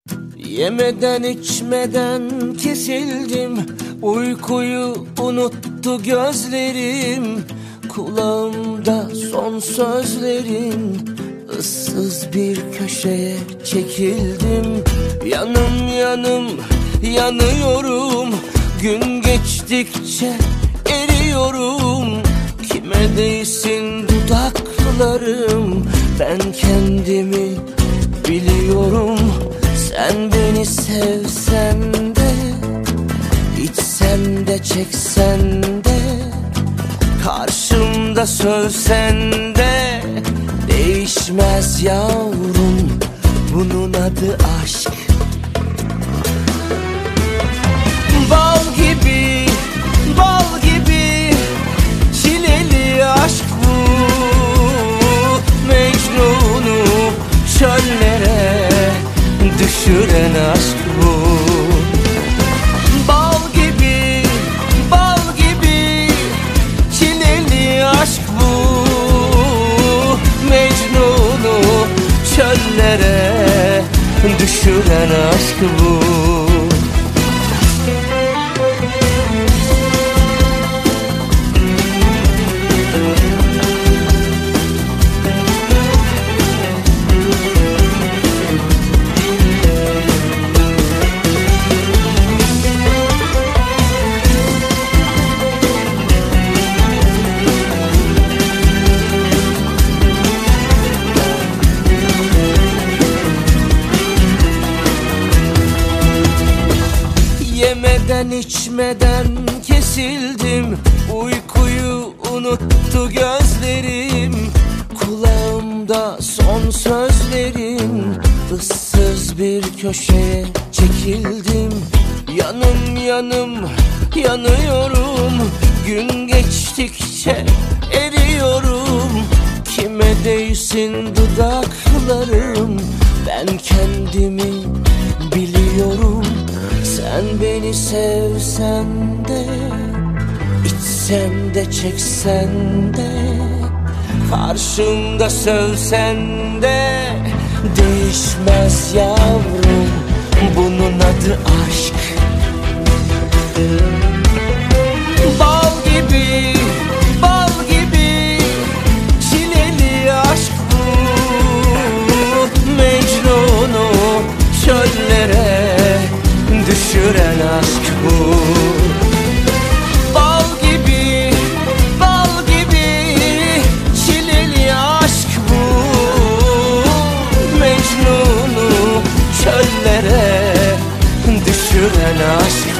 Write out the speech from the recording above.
Yemeden içmeden kesildim, uykuyu unuttu gözlerim. Kulağımda son sözlerin, ıssız bir köşeye çekildim. Yanım yanım yanıyorum, gün geçtikçe eriyorum. Kime değsin dudaklarım, ben kendimi biliyorum. Sen beni sevsen de, içsen de çeksen de, karşımda sövsen de değişmez yavrum, bunun adı aşk. Bal gibi, bal gibi çileli aşk bu. Mecnun'u çöllere düşüren aşk bu. Bal gibi, bal gibi çileli aşk bu. Mecnun'u çöllere düşüren aşk bu. Yemeden içmeden kesildim, uykuyu unuttu gözlerim. Kulağımda son sözlerin, ıssız bir köşeye çekildim. Yanım yanım yanıyorum, gün geçtikçe eriyorum. Kime değsin dudaklarım, ben kendimi biliyorum. Sen beni sevsen de, içsen de çeksen de, karşımda sövsen de değişmez yavrum, bunun adı aşk. Bal gibi, bal gibi çileli aşk bu. Mecnun'u çöllere düşüren aşk bu. Bal gibi, bal gibi çileli aşk bu. Mecnun'u çöllere düşüren aşk